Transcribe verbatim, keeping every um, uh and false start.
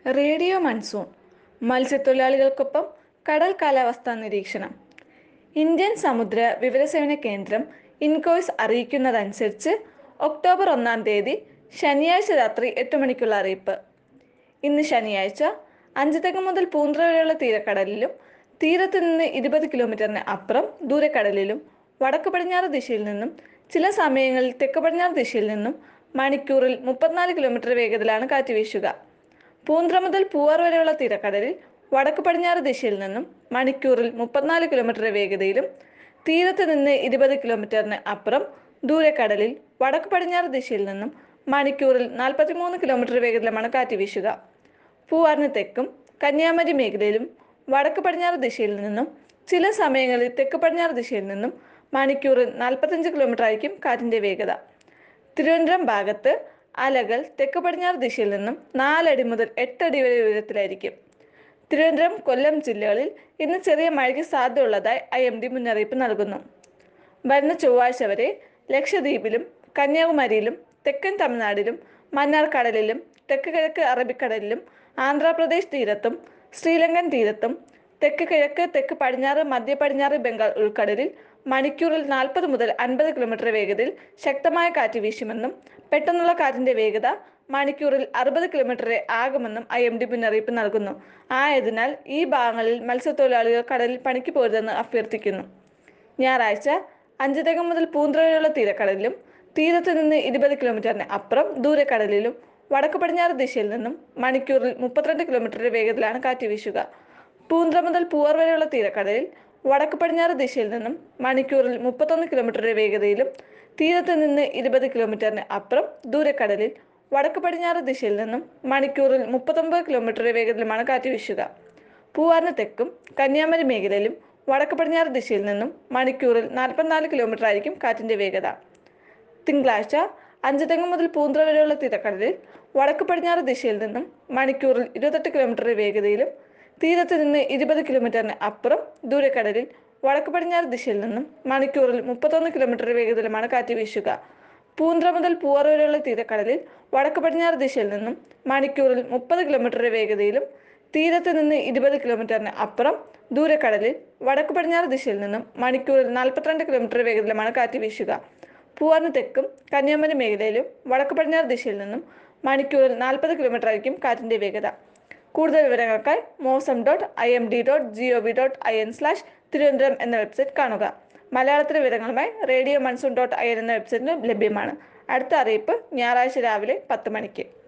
Radio monsoon മത്സ്യത്തൊഴിലാളികൾക്കൊപ്പം കടൽ കാലാവസ്ഥാ നിരീക്ഷണം. ഇന്ത്യൻ സമുദ്ര വിവരസേവന കേന്ദ്രം ഇൻകോയ്സ് അറിയിക്കുന്നതനുസരിച്ച് ഒക്ടോബർ ഒന്നാം തീയതി ശനിയാഴ്ച രാത്രി എട്ട് മണിക്കുള്ള അറിയിപ്പ്. ഇന്ന് ശനിയാഴ്ച അഞ്ചുതെങ്ങ് മുതൽ പൂന്തുറ വരെയുള്ള തീരക്കടലിലും തീരത്ത് നിന്ന് ഇരുപത് കിലോമീറ്ററിന് അപ്പുറം ദൂരക്കടലിലും വടക്ക് പടിഞ്ഞാറ് ദിശയിൽ നിന്നും ചില സമയങ്ങളിൽ തെക്ക് പടിഞ്ഞാറ് ദിശയിൽ നിന്നും മണിക്കൂറിൽ മുപ്പത്തിനാല് കിലോമീറ്റർ വേഗത്തിലാണ് കാറ്റ് വീശുക. പൂന്തുറ മുതൽ പൂവാർ വരെയുള്ള തീരക്കടലിൽ വടക്ക് പടിഞ്ഞാറ് ദിശയിൽ നിന്നും മണിക്കൂറിൽ മുപ്പത്തിനാല് കിലോമീറ്റർ വേഗതയിലും തീരത്ത് നിന്ന് ഇരുപത് കിലോമീറ്ററിന് അപ്പുറം ദൂരക്കടലിൽ വടക്ക് പടിഞ്ഞാറ് ദിശയിൽ നിന്നും മണിക്കൂറിൽ നാൽപ്പത്തിമൂന്ന് കിലോമീറ്റർ വേഗത്തിലുമാണ് കാറ്റ് വീശുക. പൂവാറിന് തെക്കും കന്യാകുമാരി മേഖലയിലും വടക്ക് പടിഞ്ഞാറ് ദിശയിൽ നിന്നും ചില സമയങ്ങളിൽ തെക്ക് പടിഞ്ഞാറ് ദിശയിൽ നിന്നും മണിക്കൂറിൽ നാൽപ്പത്തഞ്ച് കിലോമീറ്റർ ആയിരിക്കും കാറ്റിൻ്റെ വേഗത. തിരുവനന്തപുരം ഭാഗത്ത് അലകൾ തെക്ക് പടിഞ്ഞാറ് ദിശയിൽ നിന്നും നാലടി മുതൽ എട്ടടി വരെ ഉയരത്തിലായിരിക്കും. തിരുവനന്തപുരം കൊല്ലം ജില്ലകളിൽ ഇന്ന് ചെറിയ മഴയ്ക്ക് സാധ്യതയുള്ളതായി ഐ എം ഡി മുന്നറിയിപ്പ് നൽകുന്നു. വരുന്ന ചൊവ്വാഴ്ച വരെ ലക്ഷദ്വീപിലും കന്യാകുമാരിയിലും തെക്കൻ തമിഴ്നാടിലും മന്നാർ കടലിലും തെക്ക് കിഴക്ക് അറബിക്കടലിലും ആന്ധ്രാപ്രദേശ് തീരത്തും ശ്രീലങ്കൻ തീരത്തും തെക്ക് കിഴക്ക് തെക്ക് പടിഞ്ഞാറ് മധ്യ പടിഞ്ഞാറ് ബംഗാൾ ഉൾക്കടലിൽ മണിക്കൂറിൽ നാൽപ്പത് മുതൽ അൻപത് കിലോമീറ്റർ വേഗതയിൽ ശക്തമായ കാറ്റ് വീശുമെന്നും പെട്ടെന്നുള്ള കാറ്റിന്റെ വേഗത മണിക്കൂറിൽ അറുപത് കിലോമീറ്റർ ആകുമെന്നും ഐ എം ഡി മുന്നറിയിപ്പ് നൽകുന്നു. ആയതിനാൽ ഈ ഭാഗങ്ങളിൽ മത്സ്യത്തൊഴിലാളികൾ കടലിൽ പണിക്ക് പോരുതെന്ന് അഭ്യർത്ഥിക്കുന്നു. ഞായറാഴ്ച അഞ്ചുതെങ്ങ് മുതൽ പൂന്തുറ വരെയുള്ള തീരക്കടലിലും തീരത്ത് നിന്ന് ഇരുപത് കിലോമീറ്ററിന് അപ്പുറം ദൂരക്കടലിലും വടക്ക് പടിഞ്ഞാറ് ദിശയിൽ നിന്നും മണിക്കൂറിൽ മുപ്പത്തിരണ്ട് കിലോമീറ്റർ വേഗത്തിലാണ് കാറ്റ് വീശുക. പൂന്തുറ മുതൽ പൂവാർ വരെയുള്ള തീരക്കടലിൽ വടക്ക് പടിഞ്ഞാറ് ദിശയിൽ നിന്നും മണിക്കൂറിൽ മുപ്പത്തൊന്ന് കിലോമീറ്റർ വേഗതയിലും തീരത്ത് നിന്ന് ഇരുപത് കിലോമീറ്ററിന് അപ്പുറം ദൂരക്കടലിൽ വടക്ക് പടിഞ്ഞാറ് ദിശയിൽ നിന്നും മണിക്കൂറിൽ മുപ്പത്തൊമ്പത് കിലോമീറ്റർ വേഗത്തിലുമാണ് കാറ്റ് വീശുക. പൂവാറിന് തെക്കും കന്യാകുമാരി മേഖലയിലും വടക്ക് പടിഞ്ഞാറ് ദിശയിൽ നിന്നും മണിക്കൂറിൽ നാൽപ്പത്തിനാല് കിലോമീറ്റർ ആയിരിക്കും കാറ്റിന്റെ വേഗത. തിങ്കളാഴ്ച അഞ്ചുതെങ്ങ് മുതൽ പൂന്തുറ വരെയുള്ള തീരക്കടലിൽ വടക്ക് പടിഞ്ഞാറ് ദിശയിൽ നിന്നും മണിക്കൂറിൽ ഇരുപത്തെട്ട് കിലോമീറ്റർ വേഗതയിലും തീരത്ത് നിന്ന് ഇരുപത് കിലോമീറ്ററിന് അപ്പുറം ദൂരക്കടലിൽ വടക്ക് പടിഞ്ഞാറ് ദിശയിൽ നിന്നും മണിക്കൂറിൽ മുപ്പത്തൊന്ന് കിലോമീറ്റർ വേഗത്തിലുമാണ് കാറ്റ് വീശുക. പൂന്തുറ മുതൽ പൂവാർ വരെയുള്ള തീരക്കടലിൽ വടക്ക് പടിഞ്ഞാറ് ദിശയിൽ നിന്നും മണിക്കൂറിൽ മുപ്പത് കിലോമീറ്റർ വേഗതയിലും തീരത്ത് നിന്ന് ഇരുപത് കിലോമീറ്ററിന് അപ്പുറം ദൂരക്കടലിൽ വടക്ക് പടിഞ്ഞാറ് ദിശയിൽ നിന്നും മണിക്കൂറിൽ നാൽപ്പത്തിരണ്ട് കിലോമീറ്റർ വേഗത്തിലുമാണ് കാറ്റ് വീശുക. പൂവാറിന് തെക്കും കന്യാകുമാരി മേഖലയിലും വടക്ക് പടിഞ്ഞാറ് ദിശയിൽ നിന്നും മണിക്കൂറിൽ നാൽപ്പത് കിലോമീറ്റർ ആയിരിക്കും കാറ്റിന്റെ വേഗത. കൂടുതൽ വിവരങ്ങൾക്കായി Mausam dot I M D dot G O V dot I N slash Thiruvananthapuram എന്ന വെബ്സൈറ്റ് കാണുക. മലയാളത്തിലെ വിവരങ്ങളുമായി radio monsoon dot I N എന്ന വെബ്സൈറ്റിലും ലഭ്യമാണ്. അടുത്ത അറിയിപ്പ് ഞായറാഴ്ച രാവിലെ പത്ത് മണിക്ക്.